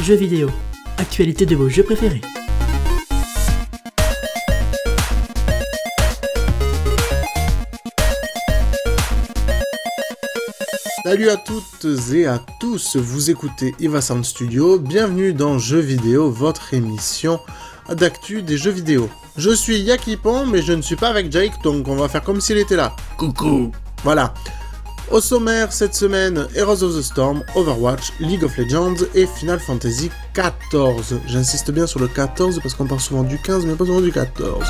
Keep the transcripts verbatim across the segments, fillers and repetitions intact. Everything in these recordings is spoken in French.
Jeux vidéo, actualité de vos jeux préférés. Salut à toutes et à tous, vous écoutez Eva Sound Studio, bienvenue dans Jeux vidéo, votre émission d'actu des jeux vidéo. Je suis Yakipon, mais je ne suis pas avec Jake, donc on va faire comme s'il était là. Coucou. Voilà. Au sommaire, cette semaine, Heroes of the Storm, Overwatch, League of Legends et Final Fantasy quatorze. J'insiste bien sur le quatorze parce qu'on parle souvent du quinze, mais pas souvent du quatorze.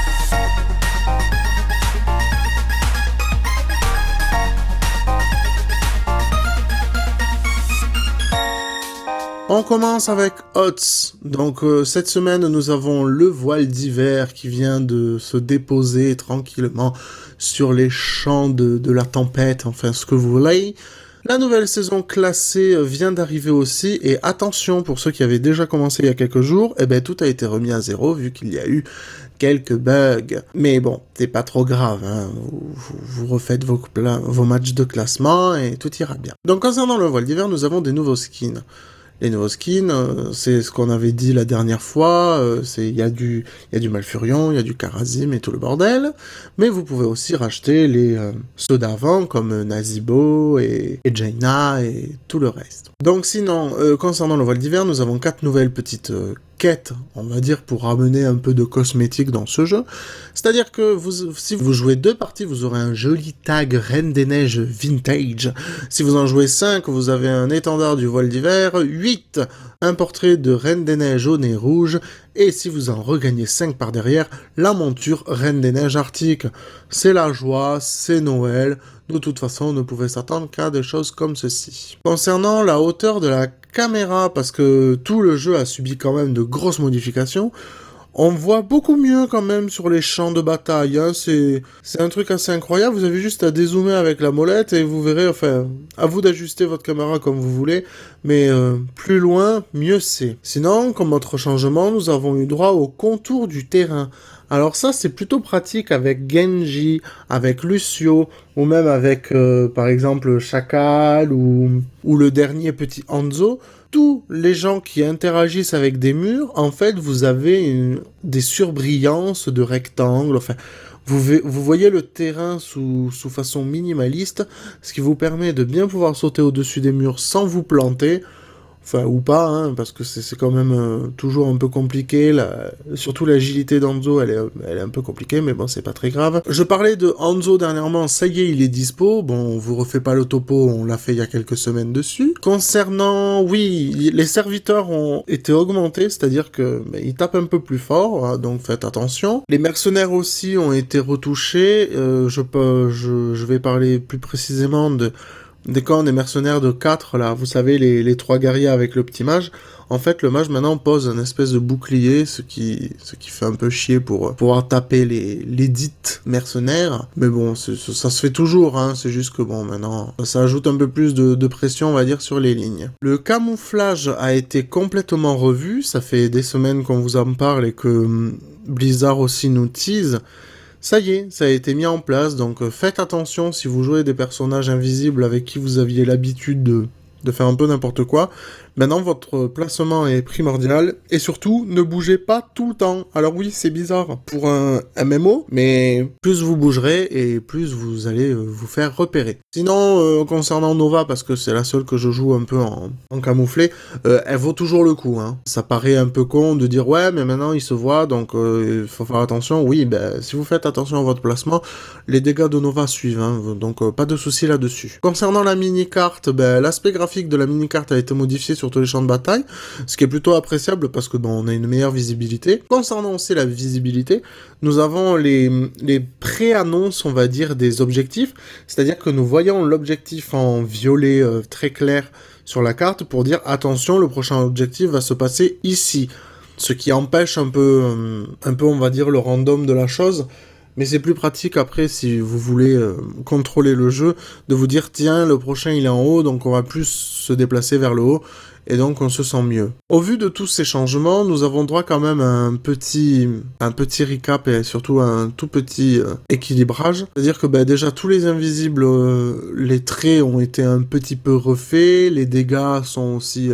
On commence avec H O T S. Donc euh, cette semaine, nous avons le voile d'hiver qui vient de se déposer tranquillement sur les champs de, de la tempête, enfin ce que vous voulez. La nouvelle saison classée vient d'arriver aussi, et attention, pour ceux qui avaient déjà commencé il y a quelques jours, eh ben tout a été remis à zéro vu qu'il y a eu quelques bugs. Mais bon, c'est pas trop grave, hein. vous, vous, vous refaites vos, pla- vos matchs de classement et tout ira bien. Donc concernant le voile d'hiver, nous avons des nouveaux skins. Les nouveaux skins, euh, c'est ce qu'on avait dit la dernière fois, euh, c'est il y a du il y a du Malfurion, il y a du Kharazim et tout le bordel, mais vous pouvez aussi racheter les euh, ceux d'avant comme euh, Nazeebo et, et Jaina et tout le reste. Donc sinon, euh, concernant le voile d'hiver, nous avons quatre nouvelles petites euh, quête, on va dire, pour ramener un peu de cosmétique dans ce jeu. C'est-à-dire que vous, si vous jouez deux parties, vous aurez un joli tag Reine des Neiges Vintage. Si vous en jouez cinq, vous avez un étendard du voile d'hiver. huit, un portrait de Reine des Neiges au nez rouge. Et si vous en regagnez cinq par derrière, la monture Reine des Neiges Arctique. C'est la joie, c'est Noël. De toute façon, on ne pouvait s'attendre qu'à des choses comme ceci. Concernant la hauteur de la caméra, parce que tout le jeu a subi quand même de grosses modifications, on voit beaucoup mieux quand même sur les champs de bataille, hein. c'est, c'est un truc assez incroyable, vous avez juste à dézoomer avec la molette et vous verrez, enfin, à vous d'ajuster votre caméra comme vous voulez, mais euh, plus loin, mieux c'est. Sinon, comme autre changement, nous avons eu droit au contour du terrain. Alors ça, c'est plutôt pratique avec Genji, avec Lucio, ou même avec, euh, par exemple, Chacal, ou, ou le dernier petit Hanzo. Tous les gens qui interagissent avec des murs, en fait, vous avez une, des surbrillances de rectangles, enfin... Vous, vous voyez le terrain sous, sous façon minimaliste, ce qui vous permet de bien pouvoir sauter au-dessus des murs sans vous planter. Enfin, ou pas, hein, parce que c'est, c'est quand même euh, toujours un peu compliqué, la... surtout l'agilité d'Hanzo, elle est, elle est un peu compliquée, mais bon, c'est pas très grave. Je parlais de Hanzo dernièrement, ça y est, il est dispo, bon, on vous refait pas le topo, on l'a fait il y a quelques semaines dessus. Concernant, oui, les serviteurs ont été augmentés, c'est-à-dire que bah, ils tapent un peu plus fort, hein, donc faites attention. Les mercenaires aussi ont été retouchés, euh, je, peux, je, je vais parler plus précisément de... Des camps des mercenaires de quatre, là, vous savez, les, les trois guerriers avec le petit mage, en fait, le mage maintenant pose un espèce de bouclier, ce qui, ce qui fait un peu chier pour pouvoir taper les, les dites mercenaires. Mais bon, c'est, ça se fait toujours, hein, c'est juste que bon, maintenant, ça ajoute un peu plus de, de pression, on va dire, sur les lignes. Le camouflage a été complètement revu, ça fait des semaines qu'on vous en parle et que Blizzard aussi nous tease. Ça y est, ça a été mis en place, donc euh, faites attention si vous jouez des personnages invisibles avec qui vous aviez l'habitude de, de faire un peu n'importe quoi. Maintenant, votre placement est primordial, et surtout, ne bougez pas tout le temps. Alors oui, c'est bizarre pour un M M O, mais plus vous bougerez, et plus vous allez euh, vous faire repérer. Sinon, euh, concernant Nova, parce que c'est la seule que je joue un peu en, en camouflé, euh, elle vaut toujours le coup, hein. Ça paraît un peu con de dire, ouais, mais maintenant il se voit, donc il euh, faut faire attention. Oui, ben, si vous faites attention à votre placement, les dégâts de Nova suivent, hein, donc euh, pas de soucis là-dessus. Concernant la mini-carte, ben, l'aspect graphique de la mini-carte a été modifié sur tous les champs de bataille, ce qui est plutôt appréciable parce que bon, on a une meilleure visibilité. Concernant aussi la visibilité, nous avons les, les pré-annonces, on va dire, des objectifs, c'est-à-dire que nous voyons l'objectif en violet euh, très clair sur la carte pour dire attention, le prochain objectif va se passer ici, ce qui empêche un peu, euh, un peu, on va dire, le random de la chose. Mais c'est plus pratique après, si vous voulez euh, contrôler le jeu, de vous dire, tiens, le prochain il est en haut, donc on va plus se déplacer vers le haut, et donc on se sent mieux. Au vu de tous ces changements, nous avons droit quand même à un petit, un petit recap, et surtout à un tout petit euh, équilibrage. C'est-à-dire que bah, déjà, tous les invisibles, euh, les traits ont été un petit peu refaits, les dégâts sont aussi... Euh,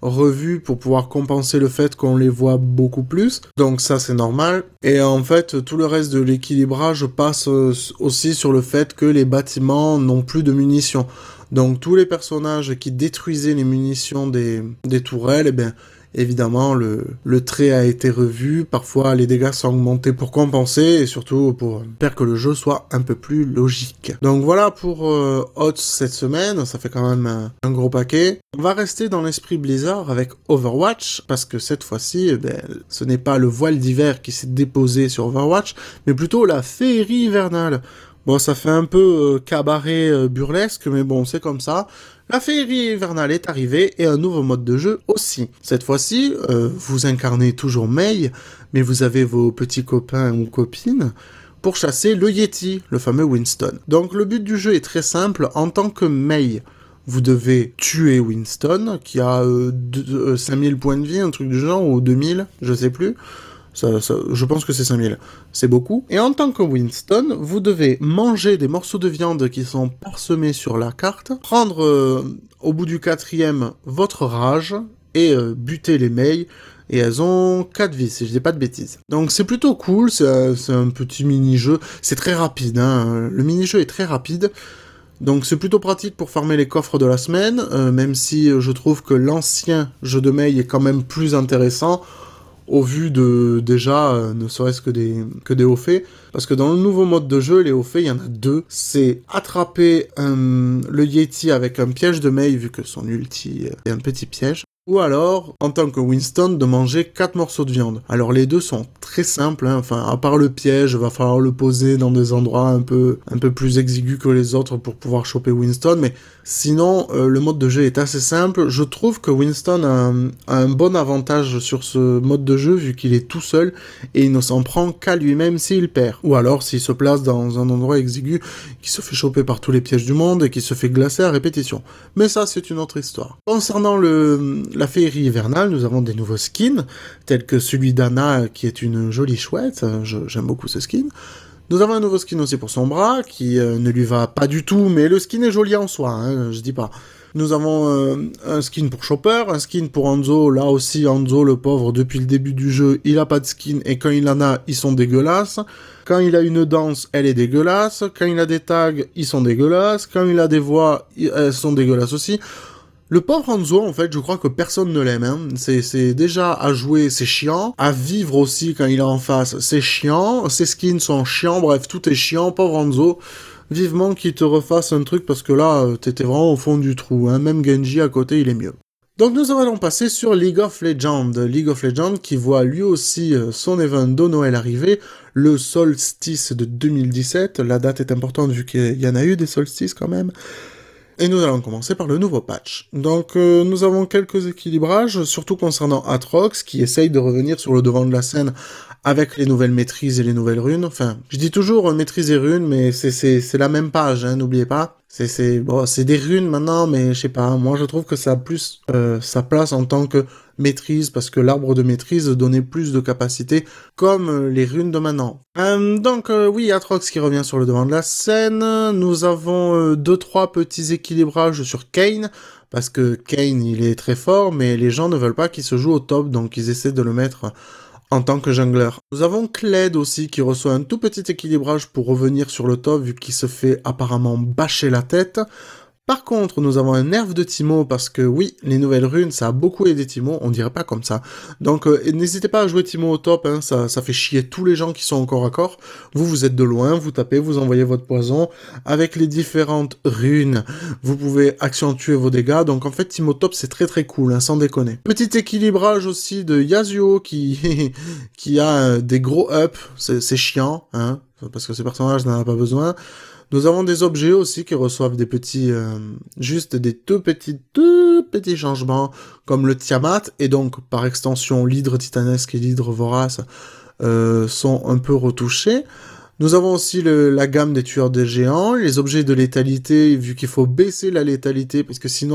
revus pour pouvoir compenser le fait qu'on les voit beaucoup plus. Donc ça c'est normal. Et en fait tout le reste de l'équilibrage passe aussi sur le fait que les bâtiments n'ont plus de munitions. Donc tous les personnages qui détruisaient les munitions des, des tourelles, eh bien évidemment, le, le trait a été revu, parfois les dégâts sont augmentés pour compenser, et surtout pour faire que le jeu soit un peu plus logique. Donc voilà pour euh, H O T S cette semaine, ça fait quand même un, un gros paquet. On va rester dans l'esprit Blizzard avec Overwatch, parce que cette fois-ci, eh ben, ce n'est pas le voile d'hiver qui s'est déposé sur Overwatch, mais plutôt la féerie hivernale. Bon, ça fait un peu euh, cabaret euh, burlesque, mais bon, c'est comme ça. La féerie hivernale est arrivée et un nouveau mode de jeu aussi. Cette fois-ci, euh, vous incarnez toujours Mei, mais vous avez vos petits copains ou copines pour chasser le Yeti, le fameux Winston. Donc le but du jeu est très simple. En tant que Mei, vous devez tuer Winston, qui a euh, euh, cinq mille points de vie, un truc du genre, ou deux mille, je sais plus. Ça, ça, je pense que c'est cinq mille. C'est beaucoup. Et en tant que Winston, vous devez manger des morceaux de viande qui sont parsemés sur la carte, prendre euh, au bout du quatrième votre rage et euh, buter les Mei. Et elles ont quatre vies, si je dis pas de bêtises. Donc c'est plutôt cool, c'est un, c'est un petit mini-jeu. C'est très rapide, hein. Le mini-jeu est très rapide. Donc c'est plutôt pratique pour farmer les coffres de la semaine, euh, même si je trouve que l'ancien jeu de Mei est quand même plus intéressant, au vu de, déjà, euh, ne serait-ce que des, que des hauts faits. Parce que dans le nouveau mode de jeu, les hauts faits, il y en a deux. C'est attraper un, le Yeti avec un piège de Mei, vu que son ulti est un petit piège. Ou alors, en tant que Winston, de manger quatre morceaux de viande. Alors les deux sont très simples, hein. Enfin, à part le piège, va falloir le poser dans des endroits un peu, un peu plus exigus que les autres pour pouvoir choper Winston, mais sinon, euh, le mode de jeu est assez simple. Je trouve que Winston a un, a un bon avantage sur ce mode de jeu, vu qu'il est tout seul, et il ne s'en prend qu'à lui-même s'il perd. Ou alors, s'il se place dans un endroit exigu, qui se fait choper par tous les pièges du monde, et qui se fait glacer à répétition. Mais ça, c'est une autre histoire. Concernant le... la féerie hivernale, nous avons des nouveaux skins, tels que celui d'Anna, qui est une jolie chouette, je, j'aime beaucoup ce skin. Nous avons un nouveau skin aussi pour son bras, qui euh, ne lui va pas du tout, mais le skin est joli en soi, hein, je dis pas. Nous avons euh, un skin pour Chopper, un skin pour Hanzo, là aussi Hanzo, le pauvre, depuis le début du jeu, il a pas de skin, et quand il en a, ils sont dégueulasses. Quand il a une danse, elle est dégueulasse. Quand il a des tags, ils sont dégueulasses. Quand il a des voix, elles sont dégueulasses aussi. Le pauvre Hanzo, en fait, je crois que personne ne l'aime, hein. C'est, c'est déjà à jouer, c'est chiant. À vivre aussi quand il est en face, c'est chiant. Ses skins sont chiants, bref, tout est chiant. Pauvre Hanzo, vivement qu'il te refasse un truc parce que là, t'étais vraiment au fond du trou, hein. Même Genji à côté, il est mieux. Donc nous allons passer sur League of Legends. League of Legends qui voit lui aussi son event de Noël arriver, le solstice de deux mille dix-sept. La date est importante vu qu'il y en a eu des solstices quand même. Et nous allons commencer par le nouveau patch. Donc euh, nous avons quelques équilibrages, surtout concernant Aatrox, qui essaye de revenir sur le devant de la scène avec les nouvelles maîtrises et les nouvelles runes. Enfin, je dis toujours euh, maîtrise et runes, mais c'est, c'est, c'est la même page, hein, n'oubliez pas. C'est, c'est, bon, c'est des runes maintenant, mais je sais pas, moi je trouve que ça a plus euh, sa place en tant que maîtrise, parce que l'arbre de maîtrise donnait plus de capacité, comme euh, les runes de maintenant. Euh, donc euh, oui, Aatrox qui revient sur le devant de la scène, nous avons euh, deux trois petits équilibrages sur Kayn, parce que Kayn il est très fort, mais les gens ne veulent pas qu'il se joue au top, donc ils essaient de le mettre en tant que jungler. Nous avons Kled aussi qui reçoit un tout petit équilibrage pour revenir sur le top, vu qu'il se fait apparemment bâcher la tête. Par contre, nous avons un nerf de Teemo, parce que oui, les nouvelles runes, ça a beaucoup aidé Teemo, on dirait pas comme ça. Donc euh, n'hésitez pas à jouer Teemo au top, hein, ça, ça fait chier tous les gens qui sont encore à corps. Vous, vous êtes de loin, vous tapez, vous envoyez votre poison. Avec les différentes runes, vous pouvez accentuer vos dégâts. Donc en fait, Teemo top, c'est très très cool, hein, sans déconner. Petit équilibrage aussi de Yasuo, qui, qui a euh, des gros ups, c'est, c'est chiant, hein, parce que ce personnage n'en a pas besoin. Nous avons des objets aussi qui reçoivent des petits, euh, juste des tout petits, tout petits changements, comme le Tiamat, et donc par extension l'hydre titanesque et l'hydre vorace euh, sont un peu retouchés. Nous avons aussi le, la gamme des tueurs des géants, les objets de létalité, vu qu'il faut baisser la létalité, parce que sinon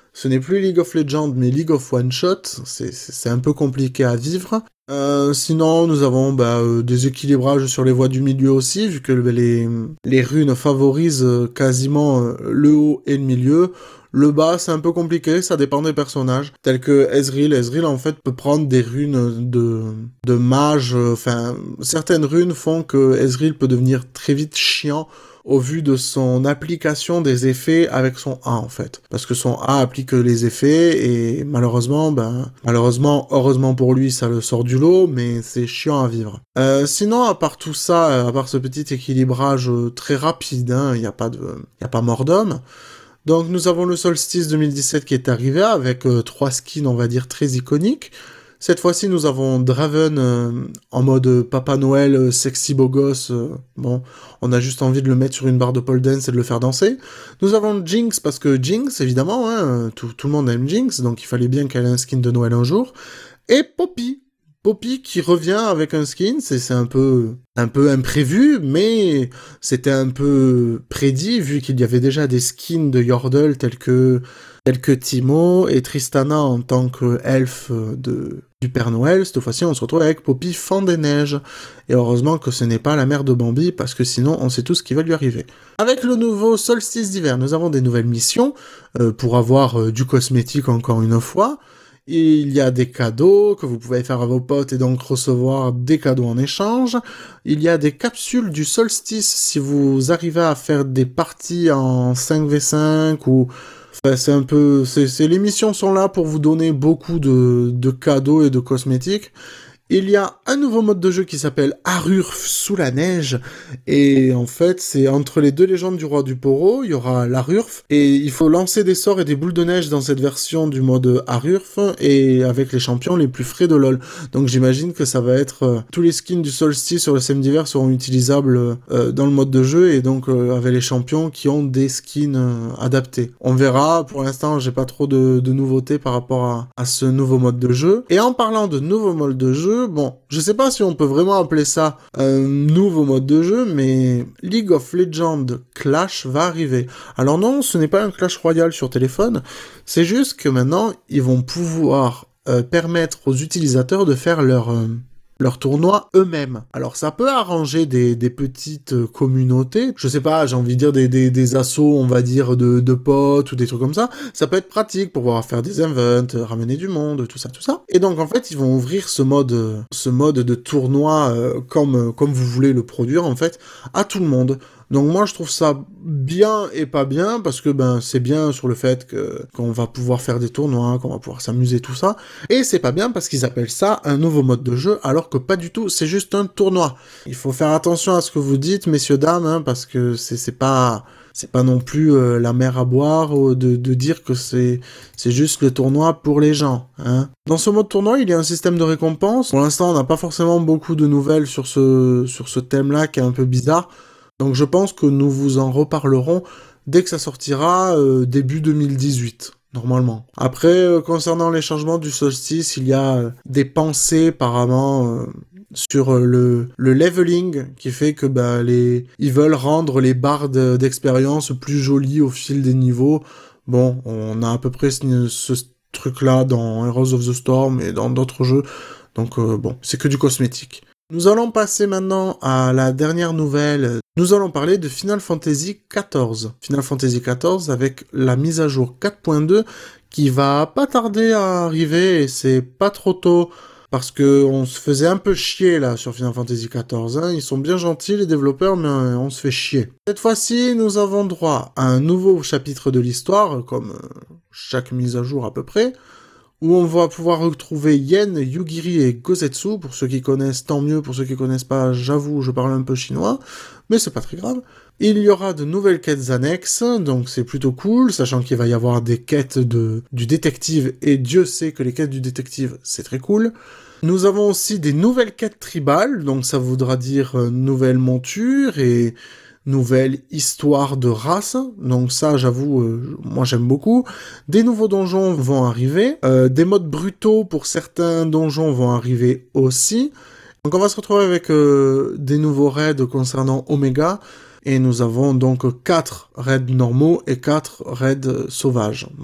Ce n'est plus League of Legends, mais League of One Shot. C'est, c'est un peu compliqué à vivre. Euh, sinon, nous avons bah, euh, des équilibrages sur les voies du milieu aussi, vu que les, les runes favorisent quasiment euh, le haut et le milieu. Le bas, c'est un peu compliqué, ça dépend des personnages. Tel que Ezreal. Ezreal, en fait, peut prendre des runes de, de mage. Enfin, euh, certaines runes font que Ezreal peut devenir très vite chiant au vu de son application des effets avec son A, en fait. Parce que son A applique les effets, et malheureusement, ben, malheureusement, heureusement pour lui, ça le sort du lot, mais c'est chiant à vivre. Euh, sinon, à part tout ça, à part ce petit équilibrage très rapide, hein, il n'y a pas de, il y a pas mort d'homme. Donc, nous avons le Solstice deux mille dix-sept qui est arrivé avec euh, trois skins, on va dire, très iconiques. Cette fois-ci, nous avons Draven euh, en mode Papa Noël, euh, sexy beau gosse. Euh, bon, on a juste envie de le mettre sur une barre de pole dance et de le faire danser. Nous avons Jinx, parce que Jinx, évidemment, hein, tout, tout le monde aime Jinx, donc il fallait bien qu'elle ait un skin de Noël un jour. Et Poppy. Poppy qui revient avec un skin, c'est, c'est un peu, un peu imprévu, mais c'était un peu prédit, vu qu'il y avait déjà des skins de Yordle tels que, tels que Timo et Tristana en tant qu'elfe de, du Père Noël. Cette fois-ci, on se retrouve avec Poppy Fan des Neiges. Et heureusement que ce n'est pas la mère de Bambi, parce que sinon, on sait tout ce qui va lui arriver. Avec le nouveau Solstice d'hiver, nous avons des nouvelles missions, euh, pour avoir euh, du cosmétique encore une fois. Il y a des cadeaux que vous pouvez faire à vos potes et donc recevoir des cadeaux en échange. Il y a des capsules du solstice si vous arrivez à faire des parties en cinq contre cinq ou... Enfin, c'est un peu... C'est, c'est... Les missions sont là pour vous donner beaucoup de, de cadeaux et de cosmétiques. Il y a un nouveau mode de jeu qui s'appelle Arurf sous la neige, et en fait, c'est entre les deux légendes du roi du Poro, il y aura l'Arurf, et il faut lancer des sorts et des boules de neige dans cette version du mode Arurf, et avec les champions les plus frais de LoL. Donc j'imagine que ça va être... Euh, tous les skins du solstice sur le S M d'hiver seront utilisables euh, dans le mode de jeu, et donc euh, avec les champions qui ont des skins euh, adaptés. On verra, pour l'instant, j'ai pas trop de, de nouveautés par rapport à, à ce nouveau mode de jeu. Et en parlant de nouveau mode de jeu, bon, je sais pas si on peut vraiment appeler ça un nouveau mode de jeu, mais League of Legends Clash va arriver. Alors non, ce n'est pas un Clash Royale sur téléphone, c'est juste que maintenant, ils vont pouvoir euh, permettre aux utilisateurs de faire leur... Euh, leurs tournois eux-mêmes. Alors ça peut arranger des, des petites euh, communautés, je sais pas, j'ai envie de dire des, des, des assos, on va dire, de, de potes ou des trucs comme ça, ça peut être pratique pour pouvoir faire des events, euh, ramener du monde, tout ça, tout ça. Et donc en fait, ils vont ouvrir ce mode, euh, ce mode de tournoi euh, comme, euh, comme vous voulez le produire, en fait, à tout le monde. Donc moi je trouve ça bien et pas bien, parce que ben c'est bien sur le fait que qu'on va pouvoir faire des tournois, qu'on va pouvoir s'amuser, tout ça, et c'est pas bien parce qu'ils appellent ça un nouveau mode de jeu, alors que pas du tout, c'est juste un tournoi. Il faut faire attention à ce que vous dites, messieurs, dames, hein, parce que c'est, c'est pas... C'est pas non plus euh, la mer à boire euh, de, de dire que c'est, c'est juste le tournoi pour les gens. Hein. Dans ce mode tournoi, il y a un système de récompense. Pour l'instant, on n'a pas forcément beaucoup de nouvelles sur ce, sur ce thème-là qui est un peu bizarre. Donc je pense que nous vous en reparlerons dès que ça sortira euh, début deux mille dix-huit, normalement. Après, euh, concernant les changements du solstice, il y a euh, des pensées apparemment euh, sur euh, le, le leveling qui fait que bah, les... ils veulent rendre les barres de, d'expérience plus jolies au fil des niveaux. Bon, on a à peu près ce, ce truc-là dans Heroes of the Storm et dans d'autres jeux. Donc euh, bon, c'est que du cosmétique. Nous allons passer maintenant à la dernière nouvelle. Nous allons parler de Final Fantasy quatorze. Final Fantasy quatorze avec la mise à jour quatre point deux qui va pas tarder à arriver, et c'est pas trop tôt parce que on se faisait un peu chier là sur Final Fantasy quatorze. Hein. Ils sont bien gentils les développeurs, mais on se fait chier. Cette fois-ci, nous avons droit à un nouveau chapitre de l'histoire, comme chaque mise à jour à peu près, où on va pouvoir retrouver Yen, Yugiri et Gozetsu. Pour ceux qui connaissent, tant mieux. Pour ceux qui connaissent pas, j'avoue, je parle un peu chinois, mais c'est pas très grave. Il y aura de nouvelles quêtes annexes, donc c'est plutôt cool, sachant qu'il va y avoir des quêtes de, du détective, et Dieu sait que les quêtes du détective, c'est très cool. Nous avons aussi des nouvelles quêtes tribales, donc ça voudra dire euh, nouvelles montures et nouvelle histoire de race, donc ça j'avoue, euh, moi j'aime beaucoup. Des nouveaux donjons vont arriver, euh, des modes brutaux pour certains donjons vont arriver aussi. Donc on va se retrouver avec euh, des nouveaux raids concernant Omega, et nous avons donc quatre raids normaux et quatre raids sauvages. Bon,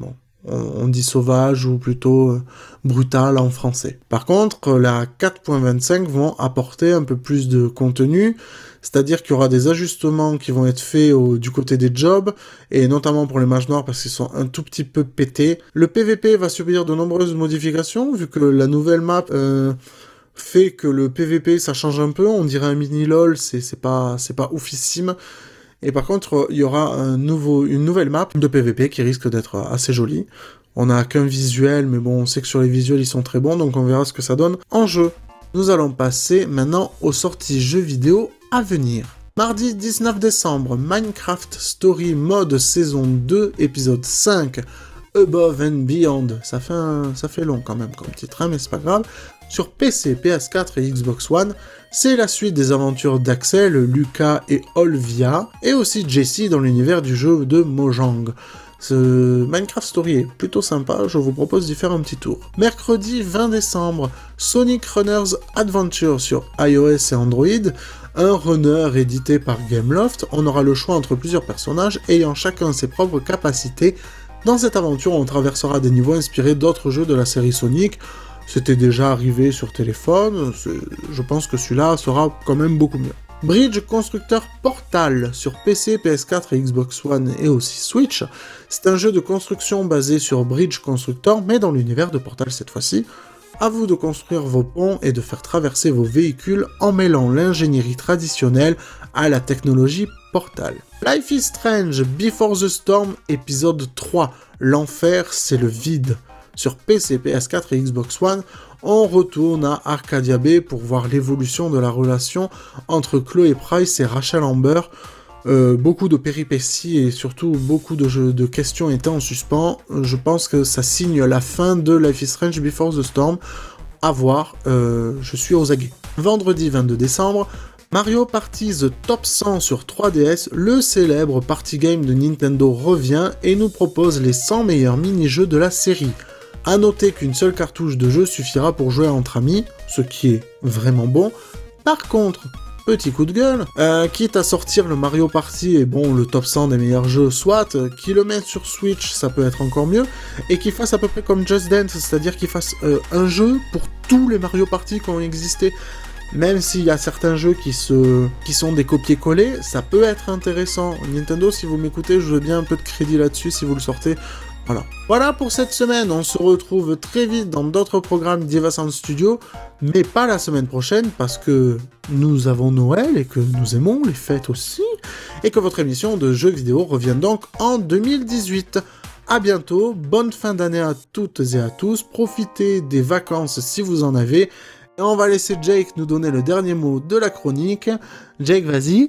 on, on dit sauvage ou plutôt euh, brutal en français. Par contre, la quatre point vingt-cinq vont apporter un peu plus de contenu, c'est-à-dire qu'il y aura des ajustements qui vont être faits au, du côté des jobs, et notamment pour les mages noirs parce qu'ils sont un tout petit peu pétés. Le P V P va subir de nombreuses modifications, vu que la nouvelle map euh, fait que le P V P ça change un peu, on dirait un mini-lol, c'est, c'est, pas, c'est pas oufissime. Et par contre, il y aura un nouveau, une nouvelle map de P V P qui risque d'être assez jolie. On n'a qu'un visuel, mais bon, on sait que sur les visuels ils sont très bons, donc on verra ce que ça donne en jeu. Nous allons passer maintenant aux sorties jeux vidéo à venir. Mardi dix-neuf décembre, Minecraft Story Mode saison deux, épisode cinq, Above and Beyond. Ça fait, un... ça fait long quand même comme titre, hein, mais c'est pas grave. Sur P C, P S quatre et Xbox One, c'est la suite des aventures d'Axel, Lucas et Olvia, et aussi Jessie dans l'univers du jeu de Mojang. Ce Minecraft Story est plutôt sympa, je vous propose d'y faire un petit tour. Mercredi vingt décembre, Sonic Runners Adventure sur iOS et Android, un runner édité par Gameloft. On aura le choix entre plusieurs personnages ayant chacun ses propres capacités. Dans cette aventure, on traversera des niveaux inspirés d'autres jeux de la série Sonic. C'était déjà arrivé sur téléphone, je pense que celui-là sera quand même beaucoup mieux. Bridge Constructor Portal sur P C, P S quatre et Xbox One et aussi Switch. C'est un jeu de construction basé sur Bridge Constructor, mais dans l'univers de Portal cette fois-ci. À vous de construire vos ponts et de faire traverser vos véhicules en mêlant l'ingénierie traditionnelle à la technologie Portal. Life is Strange Before the Storm, épisode trois. L'enfer, c'est le vide. Sur P C, P S quatre et Xbox One, on retourne à Arcadia Bay pour voir l'évolution de la relation entre Chloé Price et Rachel Amber. Euh, beaucoup de péripéties et surtout beaucoup de, jeux, de questions étaient en suspens. Je pense que ça signe la fin de Life is Strange Before the Storm. À voir, euh, je suis aux aguets. Vendredi vingt-deux décembre, Mario Party The Top cent sur trois D S, le célèbre party game de Nintendo revient et nous propose les cent meilleurs mini-jeux de la série. A noter qu'une seule cartouche de jeu suffira pour jouer entre amis, ce qui est vraiment bon. Par contre, petit coup de gueule, euh, quitte à sortir le Mario Party et bon, le top cent des meilleurs jeux, soit, euh, qui le mettent sur Switch, ça peut être encore mieux, et qu'il fasse à peu près comme Just Dance, c'est-à-dire qu'il fasse euh, un jeu pour tous les Mario Party qui ont existé. Même s'il y a certains jeux qui, se... qui sont des copier-coller, ça peut être intéressant. Nintendo, si vous m'écoutez, je veux bien un peu de crédit là-dessus si vous le sortez. Voilà. Voilà pour cette semaine, on se retrouve très vite dans d'autres programmes d'Eva Sound Studio, mais pas la semaine prochaine parce que nous avons Noël et que nous aimons les fêtes aussi, et que votre émission de jeux vidéo revient donc en deux mille dix-huit. À bientôt, bonne fin d'année à toutes et à tous, profitez des vacances si vous en avez, et on va laisser Jake nous donner le dernier mot de la chronique. Jake, vas-y.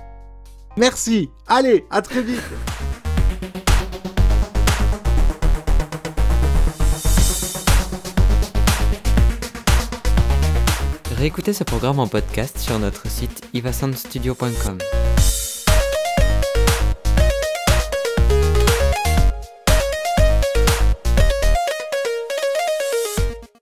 Merci, allez, à très vite. Réécoutez ce programme en podcast sur notre site eva sound studio point com.